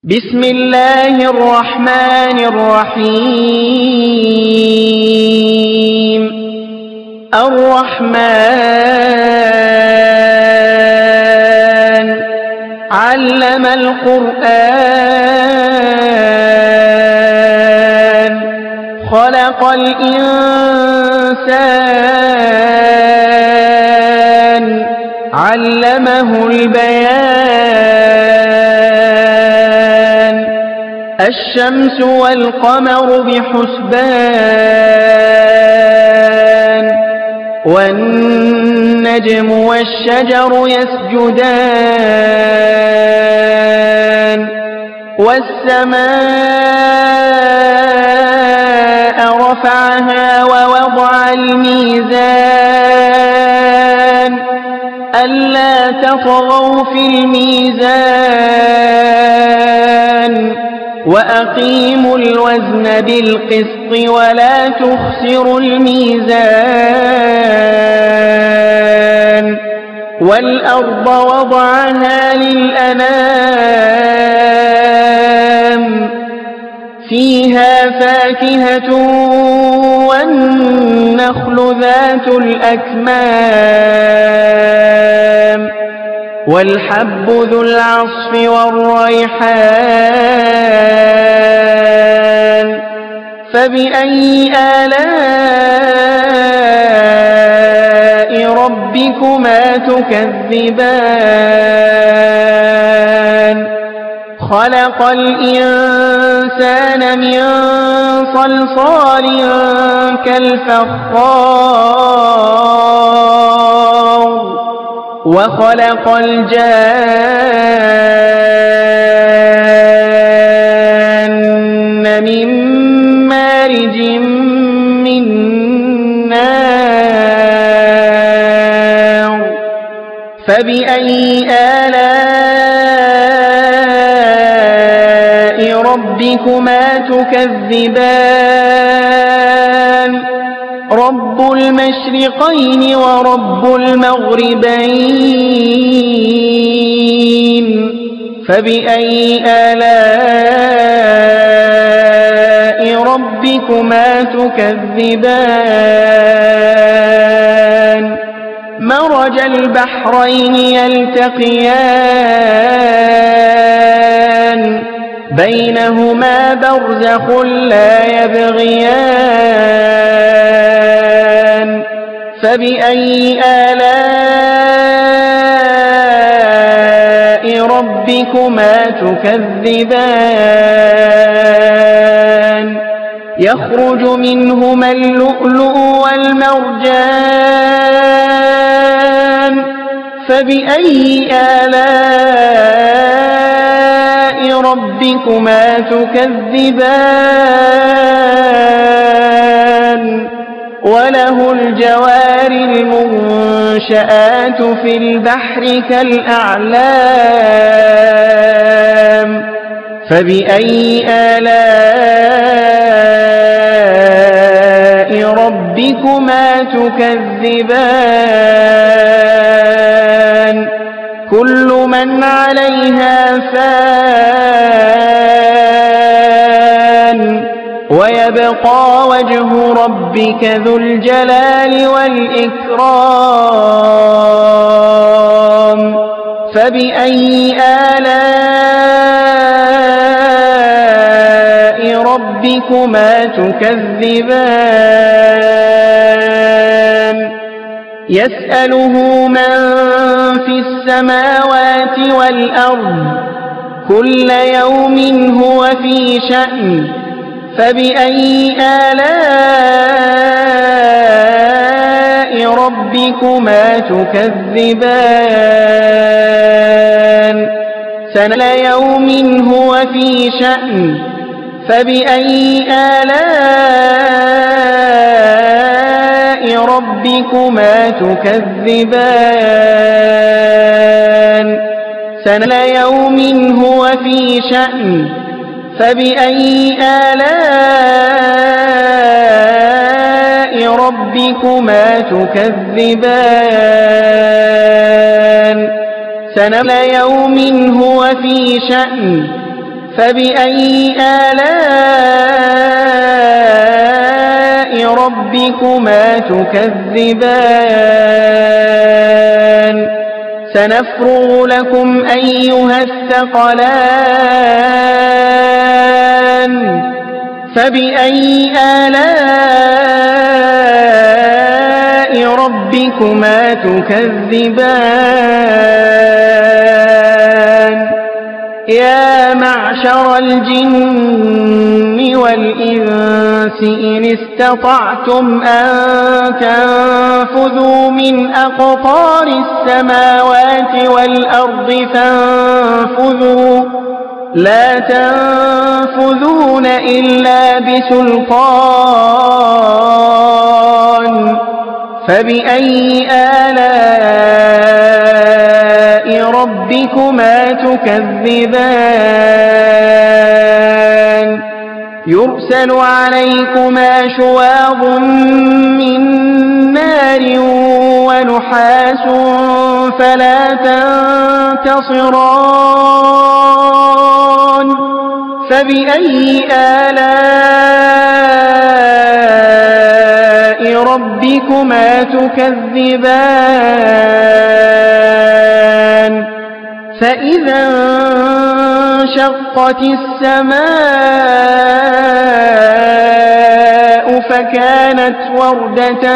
بسم الله الرحمن الرحيم. الرحمن علم القرآن خلق الإنسان علمه البيان. الشمس والقمر بحسبان والنجم والشجر يسجدان والسماء رفعها ووضع الميزان ألا تطغوا في الميزان وأقيموا الوزن بالقسط ولا تخسروا الميزان. والأرض وضعها للأنام فيها فاكهة والنخل ذات الأكمام والحب ذو العصف والريحان. فبأي آلاء ربكما تكذبان. خلق الإنسان من صلصال كالفخار وخلق الجان من مارج من نار. فبأي آلاء ربكما تكذبان. رب المشرقين ورب المغربين. فبأي آلاء ربكما تكذبان. مرج البحرين يلتقيان بينهما برزخ لا يبغيان. فبأي آلاء ربكما تكذبان. يخرج منهما اللؤلؤ والمرجان. فبأي آلاء ربكما تكذبان. وله الجوار المنشآت في البحر كالأعلام. فبأي آلاء ربكما تكذبان. كل من عليها فان ويبقى وجه ربك ذو الجلال والإكرام. فبأي آلاء ربكما تكذبان. يسأله من في السماوات والأرض كل يوم هو في شأن. فبأي آلاء ربكما تكذبان. سنة يوم هو في شأن. فبأي آلاء ربكما تكذبان. سنة يوم هو في شأن. فبأي آلاء ربكما تكذبان. سنة يوم هو في شأن. فبأي آلاء ربكما تكذبان سنفرغ لكم أيها الثقلان فبأي آلاء ربكما تكذبان يا معشر الجن والإنس إن استطعتم أن تنفذوا من أقطار السماوات والأرض فانفذوا لا تنفذون إلا بسلطان فبأي آلاء ربكما تكذبان يرسل عليكما شواظ من نار ونحاس فلا تنتصران فبأي آلاء ربكما تكذبان فإذا انشقت السماء فكانت وردة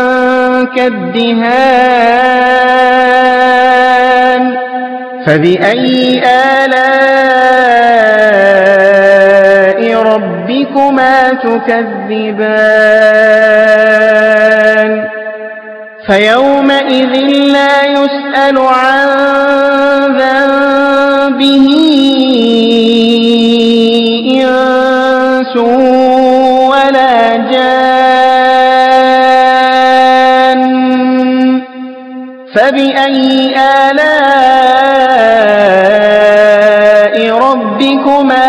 كالدهان فبأي آلاء ربكما تكذبان فيومئذ لا يسأل عن ذنبه إنس ولا جان فبأي آلاء ربكما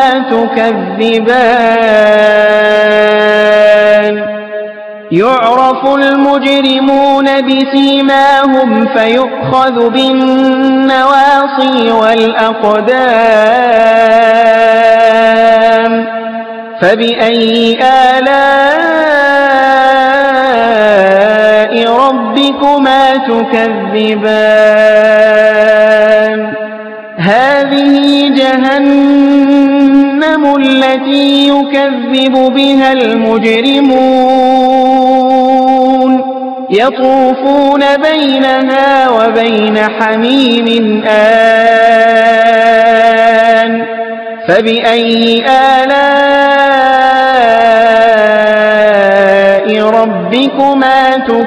تكذبان يعرف المجرمون بسيماهم فيؤخذ بالنواصي والأقدام فبأي آلاء ربكما تكذبان هذه جهنم التي يكذب بها المجرمون يطوفون بينها وبين حميم آن فبأي آلاء ربكما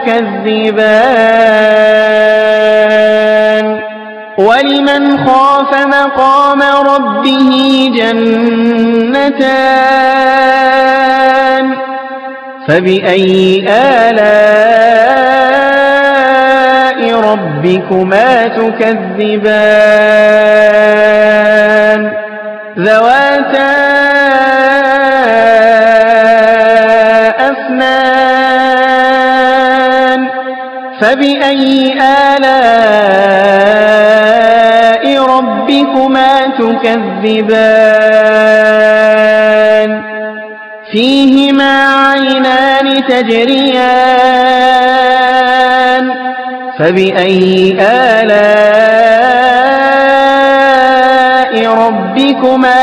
تكذبان ولمن خاف مقام ربه جنتان فبأي آلاء ربكما تكذبان ذواتا أفنان فبأي آلاء ربكما تكذبان فيهما عينان تجريان فبأي آلاء ربكما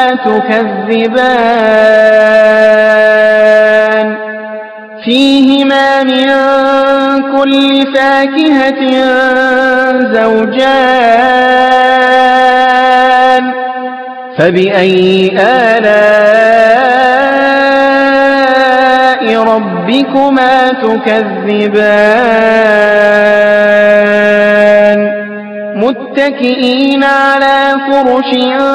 تكذبان فيهما من كل فاكهة زوجان فبأي آلاء ربكما تكذبان متكئين على فرش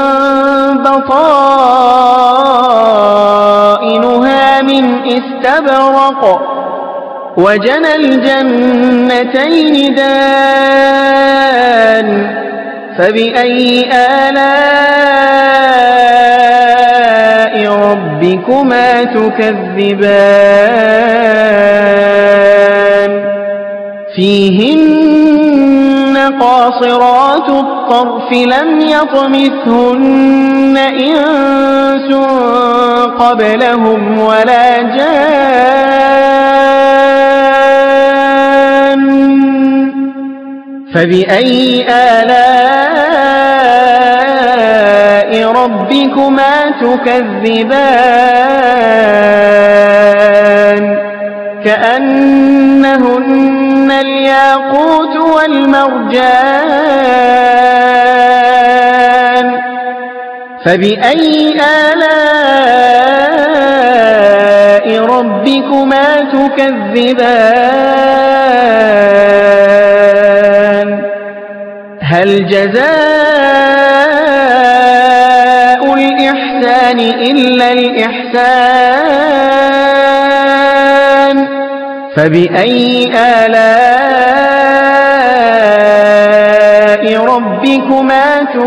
بطائنها من استبرق وجنى الجنتين دان فبأي آلاء ربكما تكذبان فيهن قاصرات الطرف لم يطمثهن إنس قبلهم ولا جان فبأي آلاء ربكما تكذبان كأنهن الياقوت والمرجان فبأي آلاء ربكما تكذبان هل جزاء الإحسان إلا الإحسان فبأي آلاء ربكما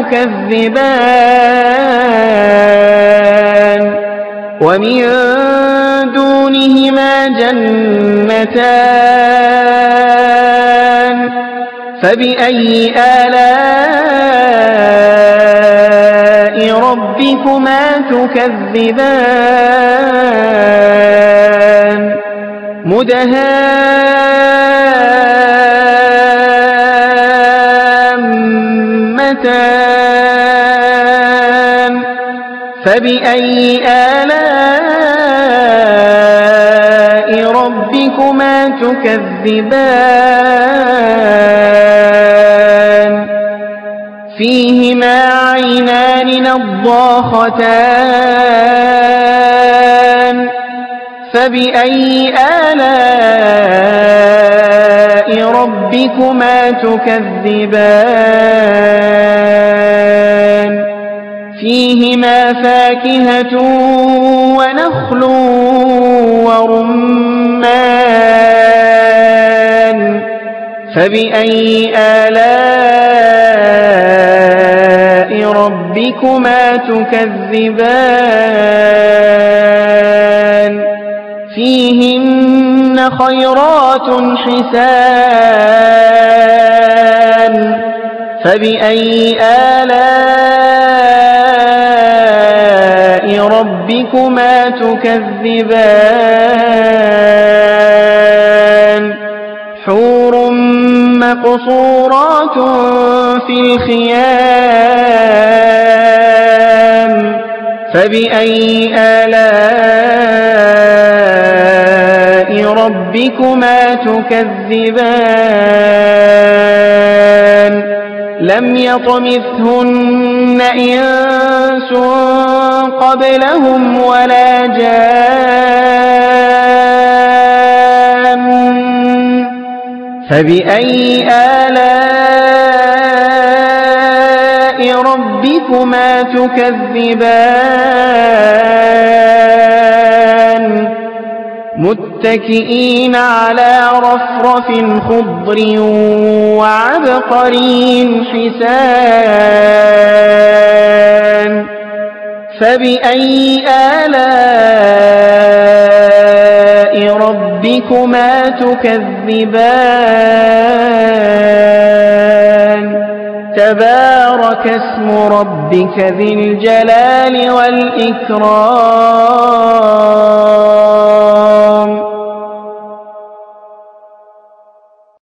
تكذبان ومن دونهما جنتان فبأي آلاء ربكما تكذبان مدهامتان فبأي آلاء ربكما تكذبان فيهما عينان نضاختان فبأي آلاء ربكما تكذبان فيهما فاكهة ونخل ورمان فبأي آلاء ربكما تكذبان فيهن خيرات حسان فبأي آلاء ربكما تكذبان حور مقصورات في الخيام فبأي آلاء ربكما تكذبان لم يطمثهن إنس قبلهم ولا جان فبأي آلاء ربكما تكذبان متكئين على رفرف خضر وعبقري حسان فبأي آلاء ربكما تكذبان تبارك اسم ربك ذي الجلال والإكرام